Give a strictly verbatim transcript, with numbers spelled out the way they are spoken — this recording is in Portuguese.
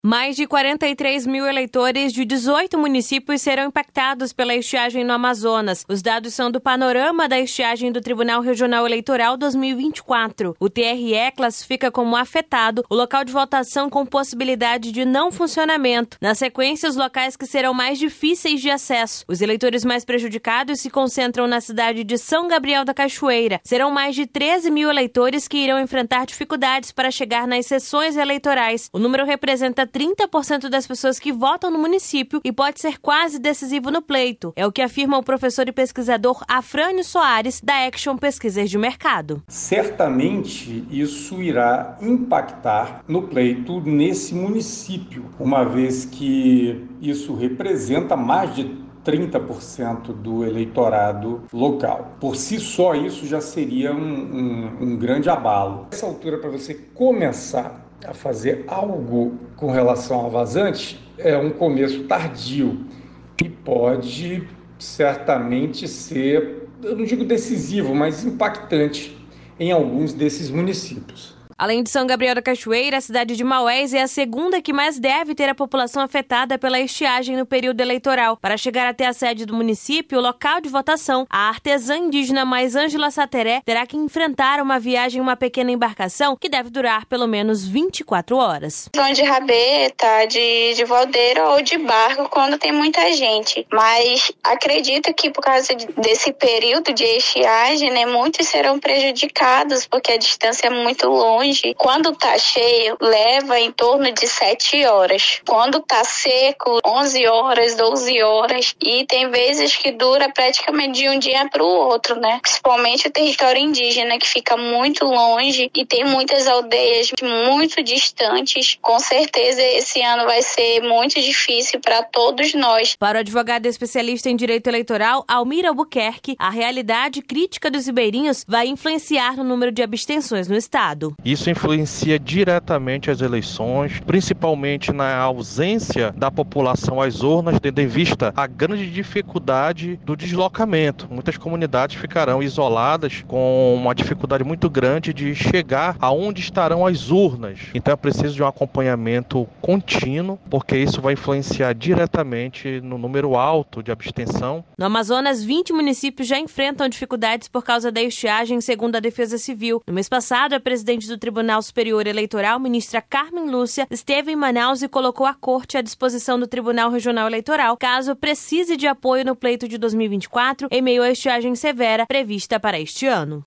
Mais de quarenta e três mil eleitores de dezoito municípios serão impactados pela estiagem no Amazonas. Os dados são do panorama da estiagem do Tribunal Regional Eleitoral dois mil e vinte e quatro. O T R E classifica como afetado o local de votação com possibilidade de não funcionamento. Na sequência, os locais que serão mais difíceis de acesso. Os eleitores mais prejudicados se concentram na cidade de São Gabriel da Cachoeira. Serão mais de treze mil eleitores que irão enfrentar dificuldades para chegar nas sessões eleitorais. O número representa trinta por cento das pessoas que votam no município e pode ser quase decisivo no pleito. É o que afirma o professor e pesquisador Afrânio Soares, da Action Pesquisas de Mercado. Certamente isso irá impactar no pleito nesse município, uma vez que isso representa mais de trinta por cento do eleitorado local. Por si só, isso já seria um, um, um grande abalo. Nessa altura, para você começar a fazer algo com relação ao vazante, é um começo tardio e pode certamente ser, eu não digo decisivo, mas impactante em alguns desses municípios. Além de São Gabriel da Cachoeira, a cidade de Maués é a segunda que mais deve ter a população afetada pela estiagem no período eleitoral. Para chegar até a sede do município, o local de votação, a artesã indígena Mais Ângela Sateré terá que enfrentar uma viagem em uma pequena embarcação que deve durar pelo menos vinte e quatro horas. Vão de rabeta, de, de valdeiro ou de barco quando tem muita gente. Mas acredito que por causa desse período de estiagem, né, muitos serão prejudicados porque a distância é muito longe. Quando tá cheio, leva em torno de sete horas. Quando tá seco, onze horas, doze horas. E tem vezes que dura praticamente de um dia para o outro, né? Principalmente o território indígena, que fica muito longe e tem muitas aldeias muito distantes. Com certeza esse ano vai ser muito difícil para todos nós. Para o advogado especialista em direito eleitoral, Almir Albuquerque, a realidade crítica dos ribeirinhos vai influenciar no número de abstenções no estado. Isso influencia diretamente as eleições, principalmente na ausência da população às urnas, tendo em vista a grande dificuldade do deslocamento. Muitas comunidades ficarão isoladas com uma dificuldade muito grande de chegar aonde estarão as urnas. Então é preciso de um acompanhamento contínuo, porque isso vai influenciar diretamente no número alto de abstenção. No Amazonas, vinte municípios já enfrentam dificuldades por causa da estiagem, segundo a Defesa Civil. No mês passado, a presidente do Tribunal Superior Eleitoral, ministra Carmen Lúcia, esteve em Manaus e colocou a corte à disposição do Tribunal Regional Eleitoral, caso precise de apoio no pleito de dois mil e vinte e quatro, em meio à estiagem severa prevista para este ano.